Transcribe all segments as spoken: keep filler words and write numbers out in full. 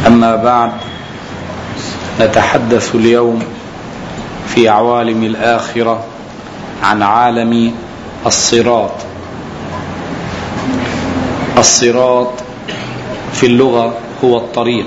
أما بعد، نتحدث اليوم في عوالم الآخرة عن عالم الصراط. الصراط في اللغة هو الطريق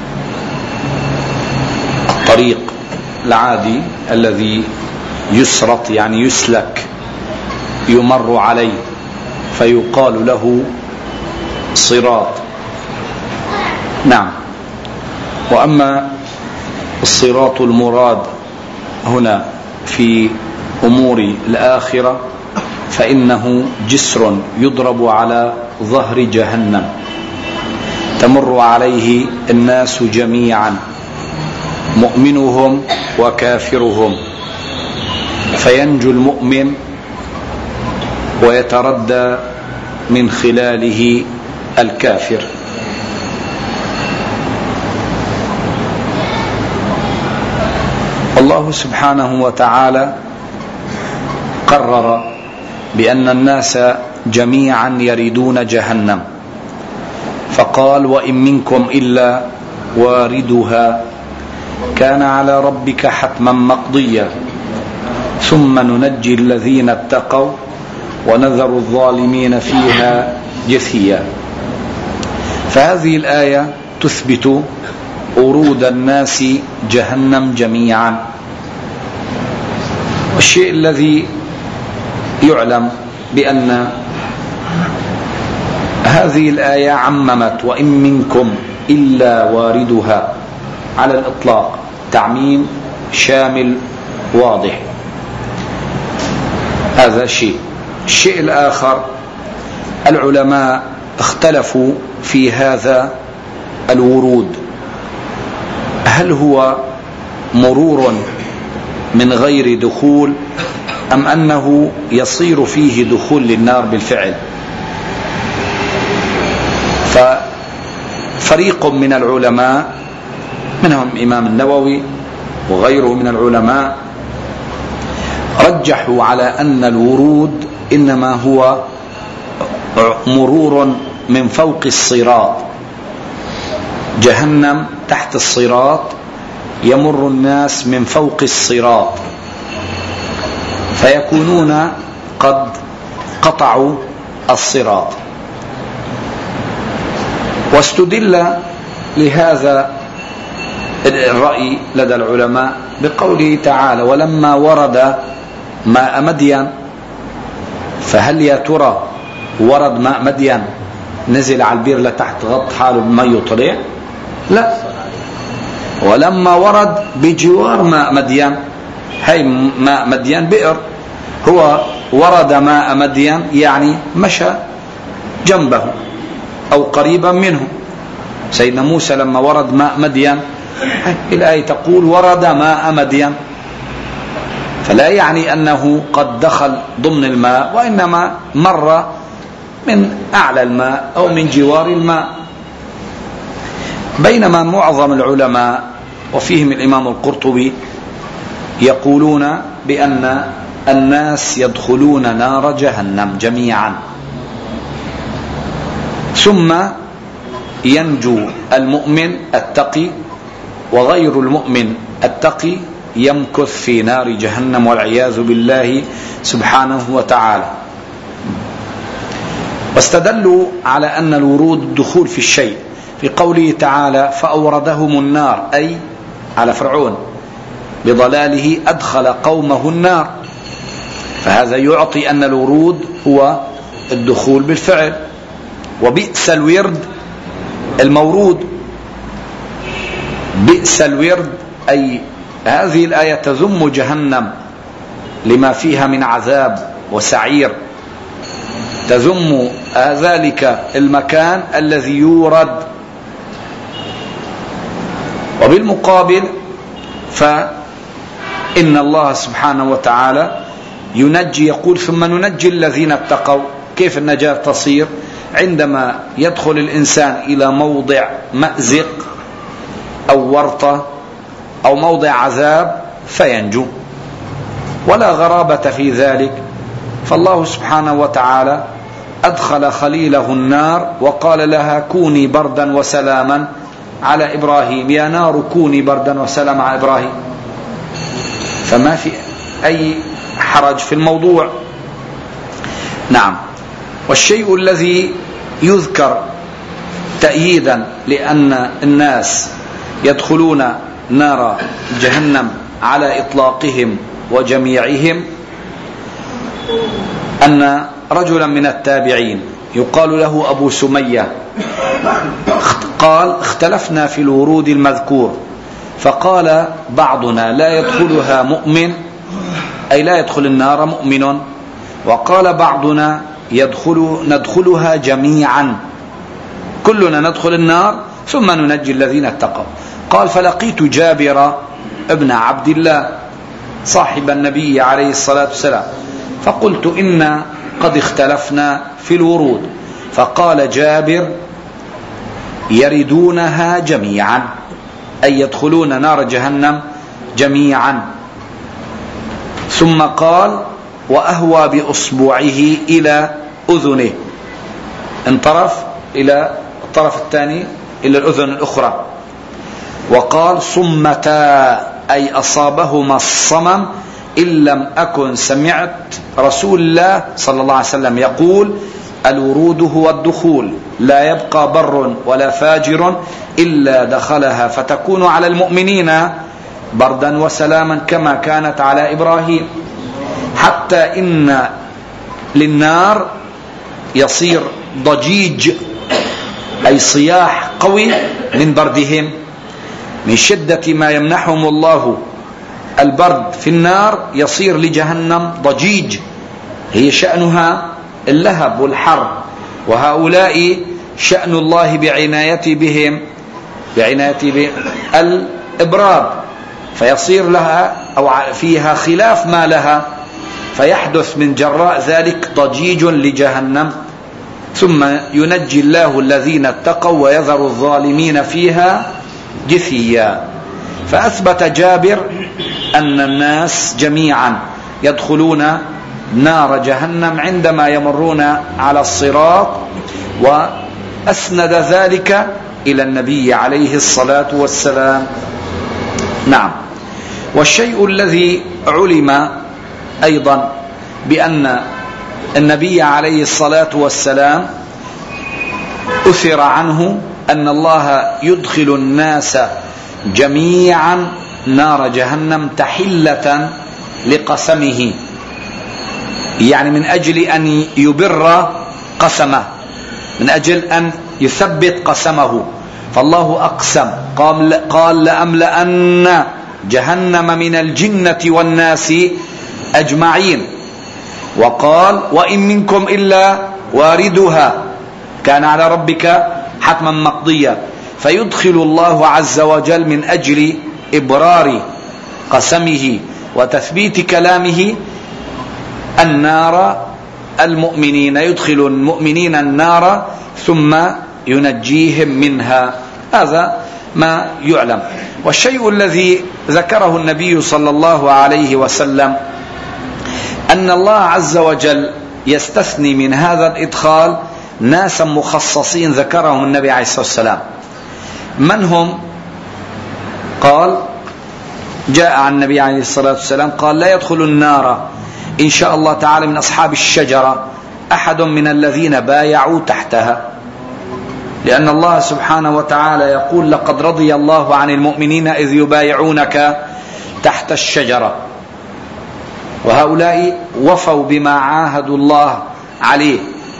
الطريق العادي الذي يسرط يعني يسلك يمر عليه فيقال له صراط. نعم. وأما الصراط المراد هنا في أمور الآخرة فإنه جسر يضرب على ظهر جهنم تمر عليه الناس جميعا، مؤمنهم وكافرهم، فينجو المؤمن ويتردى من خلاله الكافر. الله سبحانه وتعالى قرر بأن الناس جميعا يردون جهنم، فقال: وإن منكم إلا واردها كان على ربك حتما مقضيا ثم ننجي الذين اتقوا ونذر الظالمين فيها جثيا. فهذه الآية تثبت ورود الناس جهنم جميعا. والشيء الذي يعلم بأن هذه الآية عممت وإن منكم إلا واردها على الإطلاق، تعميم شامل واضح. هذا شيء. الشيء الآخر، العلماء اختلفوا في هذا الورود، هل هو مرور من غير دخول أم أنه يصير فيه دخول للنار بالفعل؟ ففريق من العلماء منهم إمام النووي وغيره من العلماء رجحوا على أن الورود إنما هو مرور من فوق الصراط. جهنم تحت الصراط، يمر الناس من فوق الصراط فيكونون قد قطعوا الصراط. واستدل لهذا الرأي لدى العلماء بقوله تعالى: ولما ورد ماء مدين. فهل يا ترى ورد ماء مدين نزل على البير لتحت غط حاله بماء يطلع؟ لا، ولما ورد بجوار ماء مدين، هي ماء مدين بئر، هو ورد ماء مدين يعني مشى جنبه أو قريبا منه. سيدنا موسى لما ورد ماء مدين الآية تقول ورد ماء مدين، فلا يعني أنه قد دخل ضمن الماء، وإنما مر من أعلى الماء أو من جوار الماء. بينما معظم العلماء وفيهم الإمام القرطبي يقولون بأن الناس يدخلون نار جهنم جميعا، ثم ينجو المؤمن التقي، وغير المؤمن التقي يمكث في نار جهنم والعياذ بالله سبحانه وتعالى. واستدلوا على أن الورود الدخول في الشيء في قوله تعالى: فأوردهم النار، أي على فرعون بضلاله أدخل قومه النار، فهذا يعطي أن الورود هو الدخول بالفعل. وبئس الورد المورود، بئس الورد أي هذه الآية تذم جهنم لما فيها من عذاب وسعير، تذم ذلك المكان الذي يورد. وبالمقابل فإن الله سبحانه وتعالى ينجي، يقول: ثم ننجي الذين اتقوا. كيف النجاة تصير؟ عندما يدخل الإنسان إلى موضع مأزق أو ورطة أو موضع عذاب فينجو، ولا غرابة في ذلك. فالله سبحانه وتعالى أدخل خليله النار وقال لها: كوني بردا وسلاما على إبراهيم يا نار كوني بردا وسلام على إبراهيم، فما في أي حرج في الموضوع. نعم. والشيء الذي يذكر تأييدا لأن الناس يدخلون نار جهنم على إطلاقهم وجميعهم أن رجلا من التابعين يقال له أبو سمية قال اختلفنا في الورود المذكور، فقال بعضنا لا يدخلها مؤمن، أي لا يدخل النار مؤمن، وقال بعضنا يدخل ندخلها جميعا، كلنا ندخل النار ثم ننجي الذين اتقوا. قال فلقيت جابر ابن عبد الله صاحب النبي عليه الصلاة والسلام فقلت إنا قد اختلفنا في الورود، فقال جابر يردونها جميعا، أي يدخلون نار جهنم جميعا. ثم قال وأهوى بأصبعه إلى أذنه، انطرف إلى الطرف الثاني إلى الأذن الأخرى، وقال صمتا، أي أصابهما الصمم، إن لم أكن سمعت رسول الله صلى الله عليه وسلم يقول الورود هو الدخول، لا يبقى بر ولا فاجر إلا دخلها، فتكون على المؤمنين بردا وسلاما كما كانت على إبراهيم، حتى إن للنار يصير ضجيج، أي صياح قوي من بردهم، من شدة ما يمنحهم الله البرد في النار يصير لجهنم ضجيج، هي شأنها اللهب والحر، وهؤلاء شأن الله بعنايته بهم بعنايته بهم الإبراد، فيصير لها أو فيها خلاف ما لها، فيحدث من جراء ذلك ضجيج لجهنم، ثم ينجي الله الذين اتقوا ويذر الظالمين فيها جثيا. فأثبت جابر أن الناس جميعا يدخلون نار جهنم عندما يمرون على الصراط، وأسند ذلك إلى النبي عليه الصلاة والسلام. نعم. والشيء الذي علم أيضا بأن النبي عليه الصلاة والسلام أثر عنه أن الله يدخل الناس جميعا نار جهنم تحلة لقسمه، يعني من أجل أن يبر قسمه، من أجل أن يثبت قسمه، فالله أقسم قال, قال لأملأن جهنم من الجنة والناس أجمعين، وقال وإن منكم إلا واردها كان على ربك حتما مقضيا، فيدخل الله عز وجل من أجل إبرار قسمه وتثبيت كلامه النار المؤمنين، يدخل المؤمنين النار ثم ينجيهم منها، هذا ما يعلم. والشيء الذي ذكره النبي صلى الله عليه وسلم أن الله عز وجل يستثني من هذا الإدخال ناسا مخصصين ذكرهم النبي عليه الصلاة والسلام. من هم؟ قال جاء عن النبي عليه الصلاة والسلام قال لا يدخل النار إن شاء الله تعالى من أصحاب الشجرة أحد من الذين بايعوا تحتها، لأن الله سبحانه وتعالى يقول لقد رضي الله عن المؤمنين إذ يبايعونك تحت الشجرة، وهؤلاء وفوا بما عاهدوا الله عليه.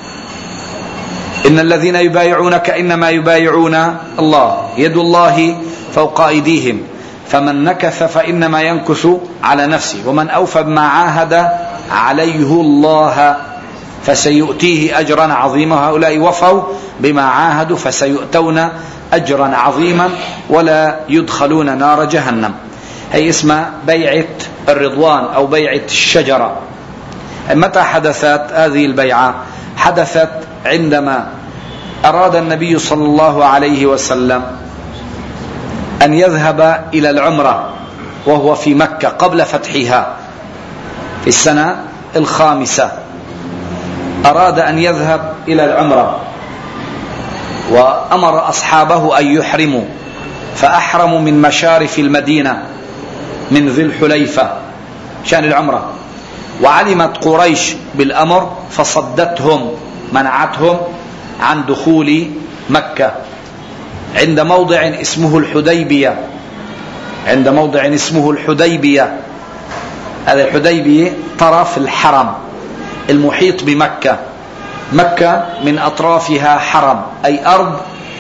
إن الذين يبايعونك إنما يبايعون الله، يد الله فوق أيديهم، فمن نكث فإنما ينكث على نفسه، ومن أوفى بما عاهد عليه الله فسيؤتيه أجرا عظيما. هؤلاء وفوا بما عاهدوا فسيؤتون أجرا عظيما ولا يدخلون نار جهنم. هي اسمها بيعة الرضوان أو بيعة الشجرة. متى حدثت هذه البيعة؟ حدثت عندما أراد النبي صلى الله عليه وسلم أن يذهب إلى العمرة وهو في مكة قبل فتحها في السنة الخامسة، أراد أن يذهب إلى العمرة وأمر أصحابه أن يحرموا فأحرموا من مشارف المدينة من ذي الحليفة شأن العمرة، وعلمت قريش بالأمر فصدتهم منعتهم عن دخول مكة عند موضع اسمه الحديبية. عند موضع اسمه الحديبية، هذا الحديبية طرف الحرم المحيط بمكة. مكة من أطرافها حرم، أي أرض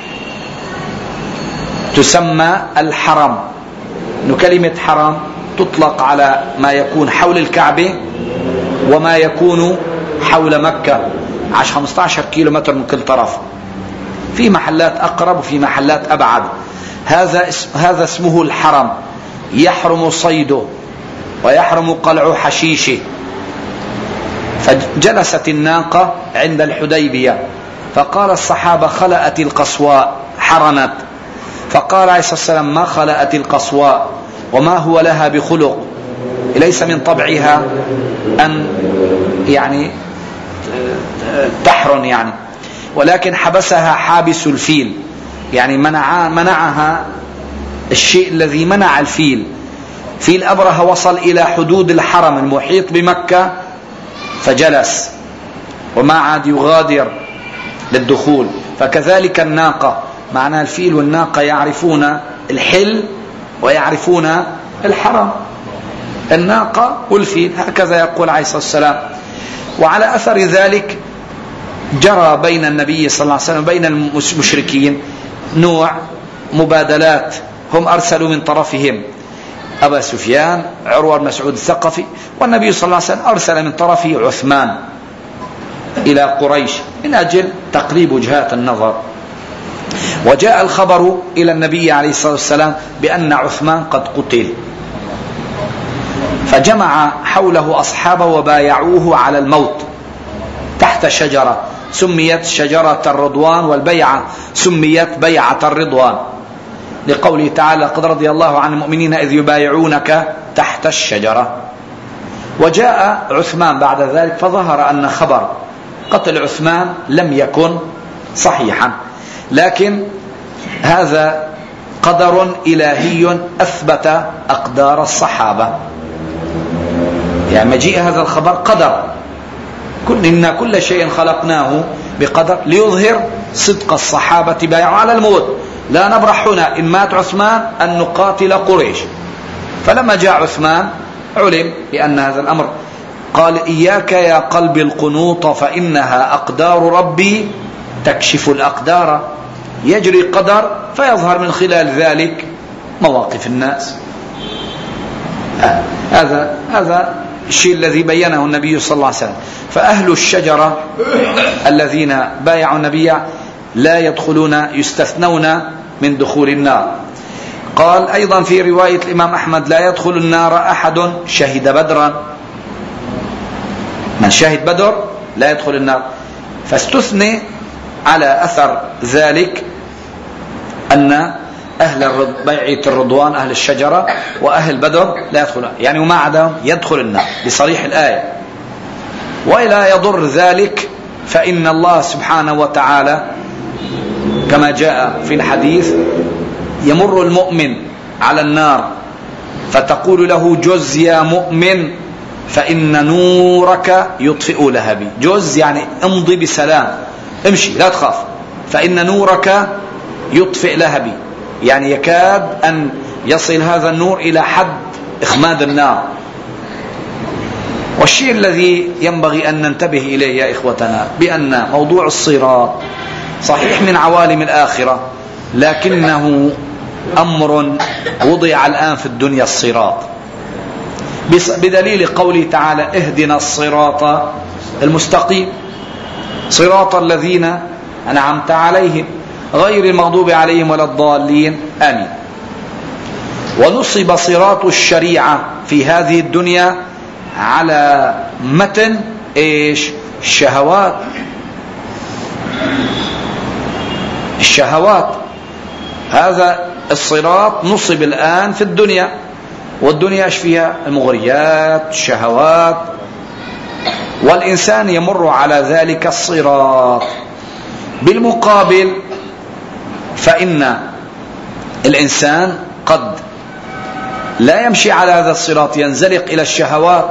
تسمى الحرم. إنه كلمة حرم تطلق على ما يكون حول الكعبة وما يكون حول مكة، عشر خمسة عشر كيلو متر من كل طرف، في محلات أقرب وفي محلات أبعد. هذا اسم هذا اسمه الحرم، يحرم صيده ويحرم قلع حشيشه. فجلست الناقة عند الحديبية، فقال الصحابة خلأت القصواء حرمت، فقال عليه الصلاة والسلام ما خلأت القصواء وما هو لها بخلق، ليس من طبعها أن يعني تحرن يعني، ولكن حبسها حابس الفيل، يعني منع منعها الشيء الذي منع الفيل. فيل أبرهة وصل إلى حدود الحرم المحيط بمكة فجلس وما عاد يغادر للدخول. فكذلك الناقة، معنى الفيل والناقة يعرفون الحل ويعرفون الحرم، الناقة والفيل، هكذا يقول عليه الصلاة والسلام. وعلى أثر ذلك جرى بين النبي صلى الله عليه وسلم وبين المشركين نوع مبادلات، هم أرسلوا من طرفهم أبا سفيان عروة بن مسعود الثقفي، والنبي صلى الله عليه وسلم أرسل من طرفه عثمان إلى قريش من أجل تقريب وجهات النظر. وجاء الخبر إلى النبي عليه الصلاة والسلام بأن عثمان قد قتل، فجمع حوله أصحابه وبايعوه على الموت تحت شجرة سميت شجرة الرضوان، والبيعة سميت بيعة الرضوان، لقوله تعالى قد رضي الله عن المؤمنين إذ يبايعونك تحت الشجرة. وجاء عثمان بعد ذلك فظهر أن خبر قتل عثمان لم يكن صحيحا، لكن هذا قدر إلهي أثبت أقدار الصحابة، يعني مجيء هذا الخبر قدر، كل إن كل شيء خلقناه بقدر ليظهر صدق الصحابة بايعوا على الموت، لا نبرح هنا إن مات عثمان أن نقاتل قريش. فلما جاء عثمان علم بأن هذا الأمر، قال إياك يا قلب القنوط فإنها أقدار ربي تكشف الأقدار، يجري قدر فيظهر من خلال ذلك مواقف الناس. هذا هذا الشيء الذي بينه النبي صلى الله عليه وسلم. فأهل الشجرة الذين بايعوا النبي لا يدخلون، يستثنون من دخول النار. قال أيضا في رواية الإمام أحمد لا يدخل النار أحد شهد بدرا، من شهد بدر لا يدخل النار. فاستثني على أثر ذلك أن أهل بيعة الرضوان أهل الشجرة وأهل بدر لا يدخلون، يعني وما عداهم يدخل النار بصريح الآية. وإلا يضر ذلك فإن الله سبحانه وتعالى كما جاء في الحديث يمر المؤمن على النار فتقول له جز يا مؤمن فإن نورك يطفئ لهبي، جز يعني امضي بسلام، امشي لا تخاف، فإن نورك يطفئ لهبي، يعني يكاد أن يصل هذا النور إلى حد إخماد النار. والشيء الذي ينبغي أن ننتبه إليه يا إخوتنا بأن موضوع الصراط صحيح من عوالم الآخرة، لكنه أمر وضع الآن في الدنيا الصراط، بدليل قوله تعالى اهدنا الصراط المستقيم صراط الذين أنعمت عليهم غير المغضوب عليهم ولا الضالين آمين. ونصب صراط الشريعة في هذه الدنيا على متن ايش؟ الشهوات، الشهوات. هذا الصراط نصب الآن في الدنيا، والدنيا ايش فيها؟ المغريات، الشهوات، والإنسان يمر على ذلك الصراط. بالمقابل فإن الإنسان قد لا يمشي على هذا الصراط، ينزلق إلى الشهوات،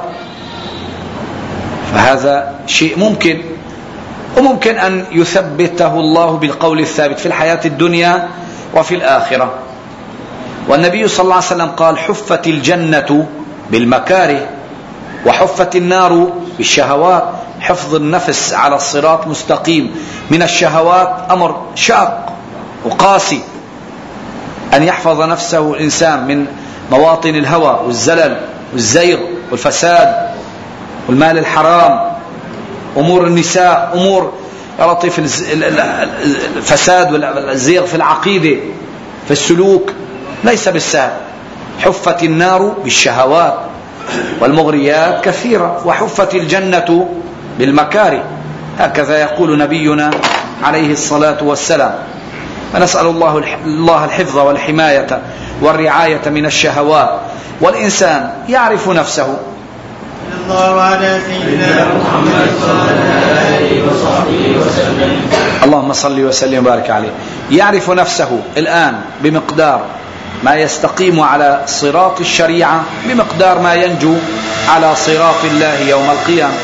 فهذا شيء ممكن. وممكن أن يثبته الله بالقول الثابت في الحياة الدنيا وفي الآخرة. والنبي صلى الله عليه وسلم قال: حفت الجنة بالمكاره وحفت النار بالشهوات. حفظ النفس على الصراط مستقيم من الشهوات أمر شاق وقاسي، أن يحفظ نفسه الإنسان من مواطن الهوى والزلل والزيغ والفساد والمال الحرام، أمور النساء، أمور يا لطيف الفساد والزيغ في العقيدة في السلوك، ليس بالسهل. حفت النار بالشهوات والمغريات كثيرة، وحفت الجنة بالمكاره، هكذا يقول نبينا عليه الصلاة والسلام. فنسأل الله الله الحفظ والحماية والرعاية من الشهوات، والإنسان يعرف نفسه. الله على سيدنا محمد صلى الله عليه وسلم. اللهم صل وسلم وبارك عليه. يعرف نفسه الآن بمقدار ما يستقيم على صراط الشريعة، بمقدار ما ينجو على صراط الله يوم القيامة،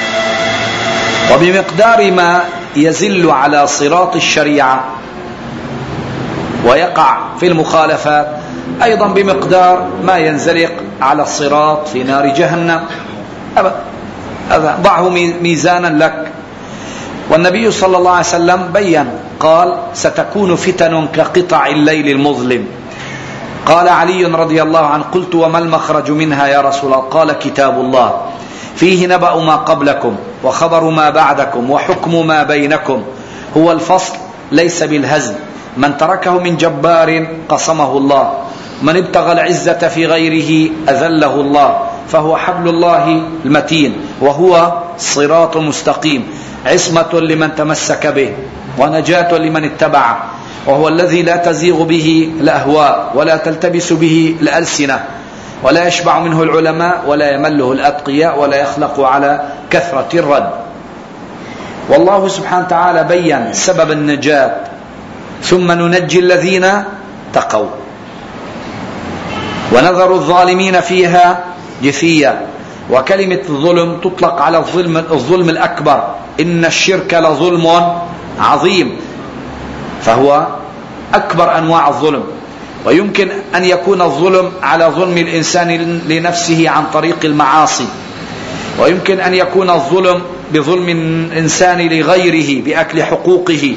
وبمقدار ما يزل على صراط الشريعة ويقع في المخالفات، أيضا بمقدار ما ينزلق على الصراط في نار جهنم. هذا ضعه ميزانا لك. والنبي صلى الله عليه وسلم بيّن قال: ستكون فتن كقطع الليل المظلم. قال علي رضي الله عنه: قلت وما المخرج منها يا رسول الله؟ قال: كتاب الله فيه نبأ ما قبلكم وخبر ما بعدكم وحكم ما بينكم، هو الفصل ليس بالهزل، من تركه من جبار قصمه الله، من ابتغى العزة في غيره أذله الله، فهو حبل الله المتين وهو صراط مستقيم، عصمة لمن تمسك به ونجاة لمن اتبعه، وهو الذي لا تزيغ به الأهواء ولا تلتبس به الألسنة، ولا يشبع منه العلماء ولا يمله الأتقياء ولا يخلق على كثرة الرد. والله سبحانه وتعالى بيّن سبب النجاة: ثم ننجي الذين تقوا ونذر الظالمين فيها جثيا. وكلمة الظلم تطلق على الظلم, الظلم الأكبر، إن الشرك لظلم عظيم، فهو أكبر أنواع الظلم. ويمكن أن يكون الظلم على ظلم الإنسان لنفسه عن طريق المعاصي، ويمكن أن يكون الظلم بظلم الإنسان لغيره بأكل حقوقه.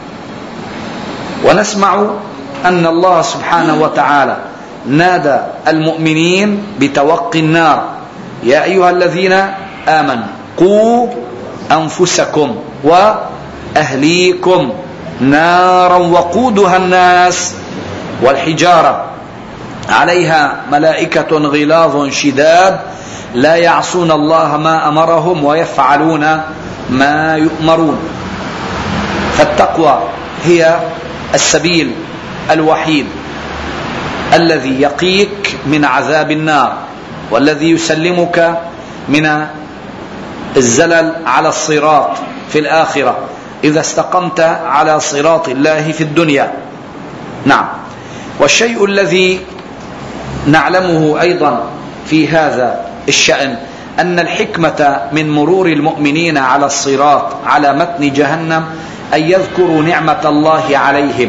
ونسمع أن الله سبحانه وتعالى نادى المؤمنين بتوقي النار: يا أيها الذين آمنوا قوا أنفسكم وأهليكم نارا وقودها الناس والحجارة عليها ملائكة غلاظ شداد لا يعصون الله ما أمرهم ويفعلون ما يؤمرون. فالتقوى هي السبيل الوحيد الذي يقيك من عذاب النار، والذي يسلمك من الزلل على الصراط في الآخرة إذا استقمت على صراط الله في الدنيا. نعم. والشيء الذي نعلمه أيضا في هذا الشأن أن الحكمة من مرور المؤمنين على الصراط على متن جهنم أن يذكروا نعمة الله عليهم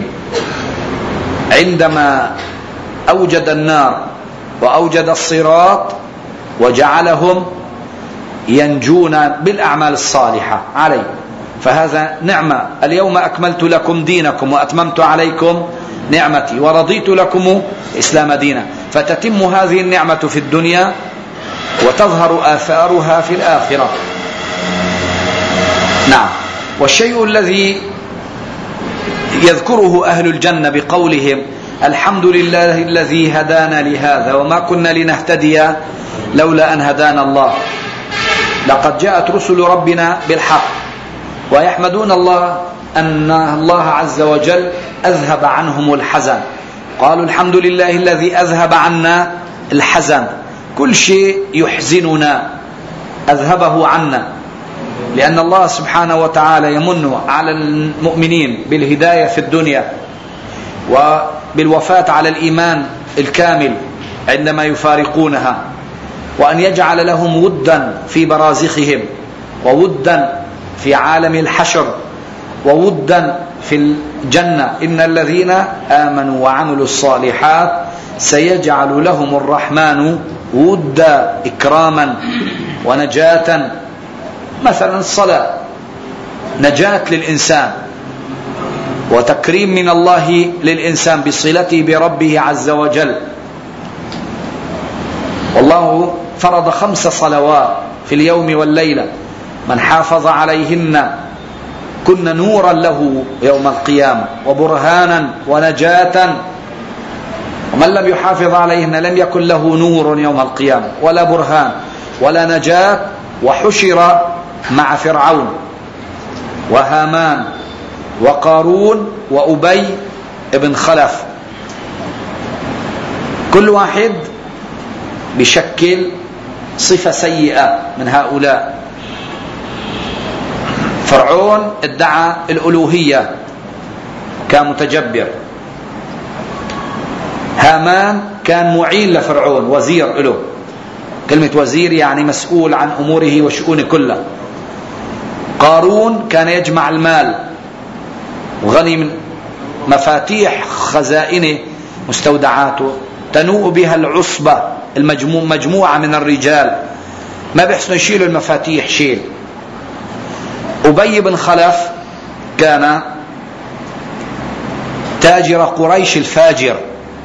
عندما أوجد النار وأوجد الصراط وجعلهم ينجون بالأعمال الصالحة عليه. فهذا نعمة: اليوم أكملت لكم دينكم وأتممت عليكم نعمتي ورضيت لكم الإسلام دينا. فتتم هذه النعمة في الدنيا وتظهر آثارها في الآخرة. نعم. والشيء الذي يذكره أهل الجنة بقولهم: الحمد لله الذي هدانا لهذا وما كنا لنهتدي لولا أن هدانا الله. لقد جاءت رسل ربنا بالحق، ويحمدون الله أن الله عز وجل أذهب عنهم الحزن. قالوا: الحمد لله الذي أذهب عنا الحزن، كل شيء يحزننا أذهبه عنا، لأن الله سبحانه وتعالى يمن على المؤمنين بالهداية في الدنيا بالوفاة على الإيمان الكامل عندما يفارقونها، وأن يجعل لهم ودا في برازخهم، وودا في عالم الحشر، وودا في الجنة. إن الذين آمنوا وعملوا الصالحات سيجعل لهم الرحمن ودا، إكراما ونجاة. مثلا الصلاة نجاة للإنسان وتكريم من الله للإنسان بصلته بربه عز وجل. والله فرض خمس صلوات في اليوم والليلة، من حافظ عليهن كن نورا له يوم القيامة وبرهانا ونجاة، ومن لم يحافظ عليهن لم يكن له نور يوم القيامة ولا برهان ولا نجاة. وحشر مع فرعون وهامان وقارون وأبي ابن خلف، كل واحد بشكل صفة سيئة من هؤلاء. فرعون ادعى الألوهية، كان متجبر. هامان كان معين لفرعون، وزير له. كلمة وزير يعني مسؤول عن أموره وشؤونه كلها. قارون كان يجمع المال وغني من مفاتيح خزائنه مستودعاته تنوء بها العصبة المجموعة من الرجال، ما بيحسنوا يشيلوا المفاتيح شيل. أبي بن خلف كان تاجر قريش الفاجر،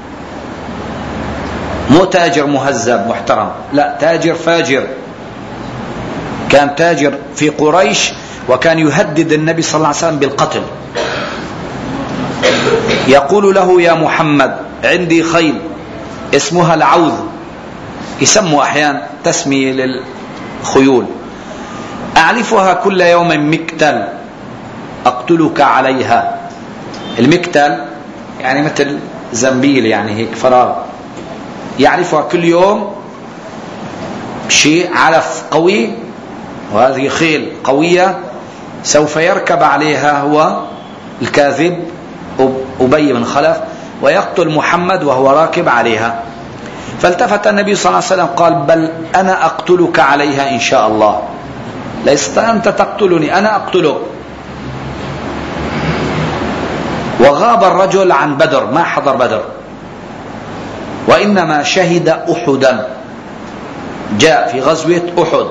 مو تاجر مهذب محترم، لا، تاجر فاجر. كان تاجر في قريش، وكان يهدد النبي صلى الله عليه وسلم بالقتل. يقول له: يا محمد عندي خيل اسمها العوذ، يسموا أحيانا تسمية للخيول، أعلفها كل يوم مكتل أقتلك عليها. المكتل يعني مثل زنبيل، يعني هيك فراغ، يعرفها كل يوم شيء علف قوي، وهذه خيل قوية سوف يركب عليها هو الكاذب أبي بن خلف ويقتل محمد وهو راكب عليها. فالتفت النبي صلى الله عليه وسلم قال: بل أنا أقتلك عليها إن شاء الله، لست أنت تقتلني، أنا أقتلك. وغاب الرجل عن بدر، ما حضر بدر، وإنما شهد أحدا، جاء في غزوة أحد،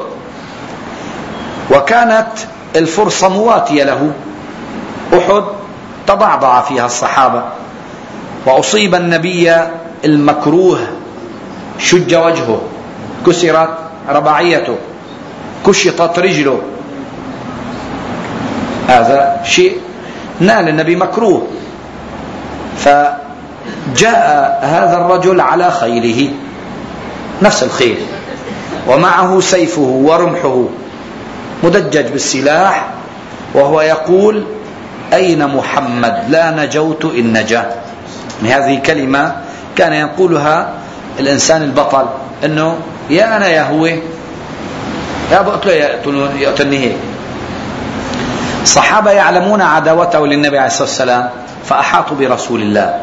وكانت الفرصة مواتية له. أحد تضعضع فيها الصحابة، وأصيب النبي المكروه، شج وجهه، كسرت رباعيته، كشطت رجله. هذا شيء نال النبي مكروه. فجاء هذا الرجل على خيله، نفس الخيل، ومعه سيفه ورمحه مدجج بالسلاح، وهو يقول: أين محمد؟ لا نجوت إن نجا. هذه كلمة كان يقولها الإنسان البطل، أنه يا أنا يا هو، يا بقتله يقتلني هيك. الصحابة يعلمون عداوته للنبي عليه الصلاة والسلام، فأحاطوا برسول الله.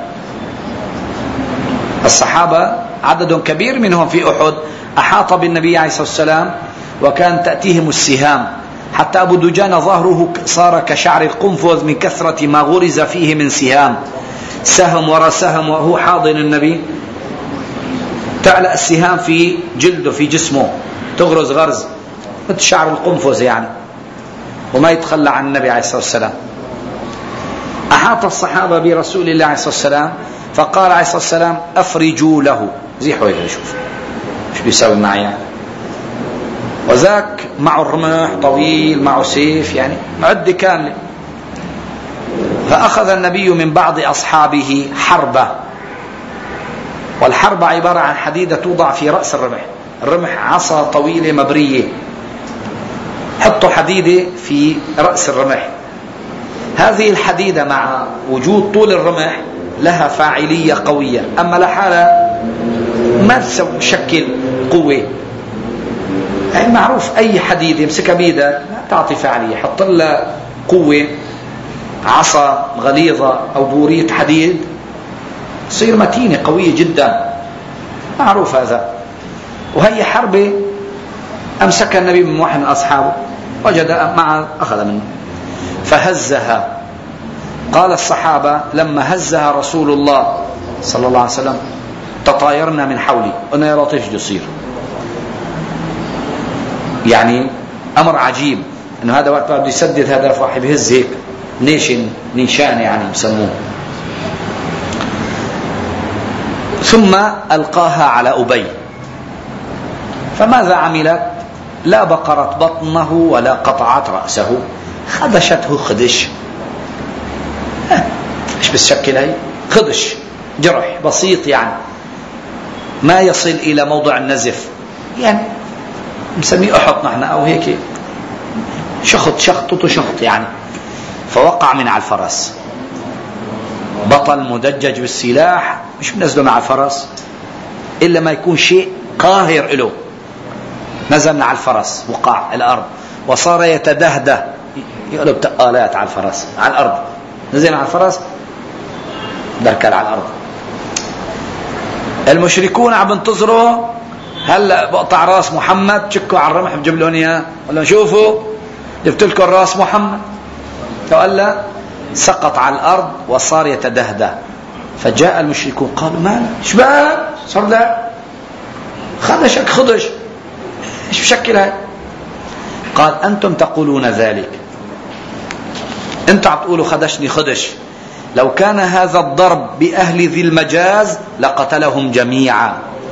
الصحابة عدد كبير منهم في أحد أحاط بالنبي عليه الصلاة والسلام، وكان تأتيهم السهام، حتى أبو دجان ظهره صار كشعر القنفذ من كثرة ما غرز فيه من سهام، سهم وراء سهم، وهو حاضن النبي. تعلق السهام في جلده، في جسمه، تغرز غرز مثل شعر القنفذ يعني، وما يتخلى عن النبي عليه الصلاة والسلام. أحاط الصحابة برسول الله عليه الصلاة والسلام، فقال عليه الصلاة والسلام: أفرجوا له، زيحوا إليه، شوف ايش بيساوي معي يعني. وذاك معه الرمح طويل، معه سيف، يعني عدة كاملة. فأخذ النبي من بعض أصحابه حربة، والحربة عبارة عن حديدة توضع في رأس الرمح. الرمح عصا طويلة مبرية، حطوا حديدة في رأس الرمح. هذه الحديدة مع وجود طول الرمح لها فاعلية قوية، أما لحالها ما تشكل قوة. يعني معروف أي حديد يمسكها بيدك لا تعطي فاعلية، حط لها قوة، عصا غليظة أو بورية حديد تصير متينة قوية جدا، معروف هذا. وهي حربة أمسك النبي من واحد من أصحابه، وجد معه أخذ منه فهزها. قال الصحابة لما هزها رسول الله صلى الله عليه وسلم تطايرنا من حولي، قلنا يا لطيف شو يصير. يعني أمر عجيب إنه هذا وقت بده يسدد هدف واحد بهز هيك نيشن نيشان يعني بسموه. ثم ألقاها على أبي، فماذا عملت؟ لا بقرت بطنه ولا قطعت رأسه، خدشته خدش. ايش بتشكل هي؟ خدش، جرح بسيط يعني ما يصل إلى موضع النزف، يعني نسميه أحط نحن أو هيك شخط شخطته شخط يعني. فوقع من على الفرس، بطل مدجج بالسلاح مش بنزله مع الفرس إلا ما يكون شيء قاهر له. نزل من على الفرس، وقع الأرض وصار يتدهده، يقلب تقالات على الفرس على الأرض. نزل على الفرس بركل على الأرض. المشركون عم ينتظروا هلا بقطع راس محمد، شكوا على الرمح بجيب لهم اياه، قال لهم شوفوا جبت لكم راس محمد. قال لا، سقط على الأرض وصار يتدهده. فجاء المشركون قالوا ما شباب صار لا خدشك خدش، ايش بشكل هاي؟ قال أنتم تقولون ذلك، أنتم عم تقولوا خدشني خدش، لو كان هذا الضرب بأهل ذي المجاز لقتلهم جميعا.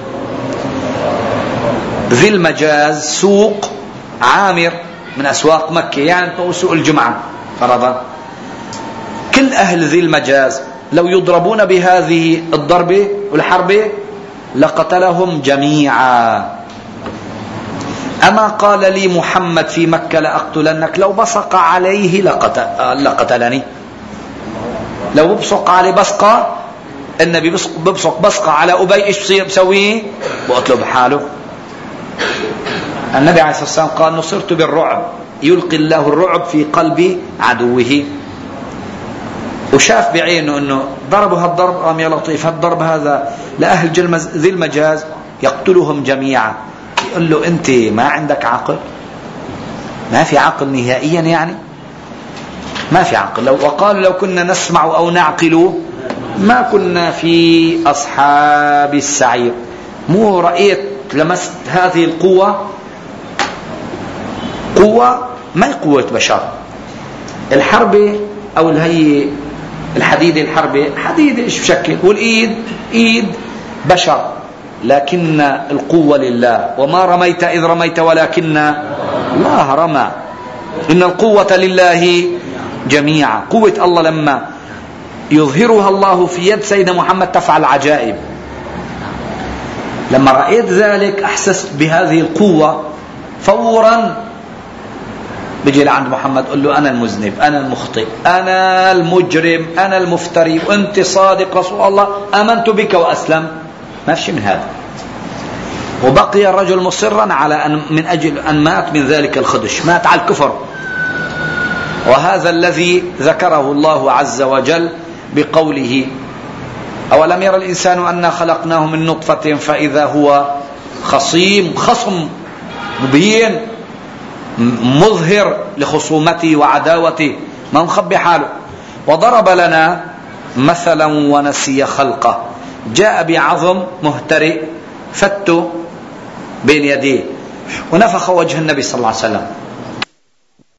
ذي المجاز سوق عامر من أسواق مكة، يعني سوق الجمعة فرضا. كل أهل ذي المجاز لو يضربون بهذه الضربة والحربة لقتلهم جميعا. أما قال لي محمد في مكة لأقتلنك، لو بصق عليه لقتل لقتلني. لو ببصق عليه بصقة، النبي ببصق بصقة على أبي، إيش بصير بسويه؟ بقتله بحاله. النبي عليه الصلاة والسلام قال نصرت بالرعب، يلقي الله الرعب في قلب عدوه. وشاف بعينه أنه ضربوا هالضرب، قام يا لطيف هالضرب هذا لأهل ذي المجاز يقتلهم جميعا. يقول له أنت ما عندك عقل؟ ما في عقل نهائيا، يعني ما في عقل. لو وقالوا لو كنا نسمع أو نعقل ما كنا في أصحاب السعير. مو رأيت لمست هذه القوة، قوة ما هي قوة بشر. الحربة أو هي الحديدة، الحربة حديدة إيش بشكل، والإيد إيد بشر، لكن القوة لله. وما رميت إذ رميت ولكن الله رمى، إن القوة لله جميعا. قوة الله لما يظهرها الله في يد سيدنا محمد تفعل عجائب. لما رأيت ذلك أحسست بهذه القوة، فورا بيجي لعند محمد قل له أنا المذنب، أنا المخطئ، أنا المجرم، أنا المفتري، وأنت صادق رسول الله، آمنت بك وأسلم. ما في من هذا. وبقي الرجل مصرا على أن من أجل أن مات من ذلك الخدش، مات على الكفر. وهذا الذي ذكره الله عز وجل بقوله أولم يرى الإنسان أنا خلقناه من نطفة فإذا هو خصيم، خصم مبين مظهر لخصومته وعداوته، ما مخبي حاله. وضرب لنا مثلا ونسي خلقه، جاء بعظم مهترئ فته بين يديه ونفخ وجه النبي صلى الله عليه وسلم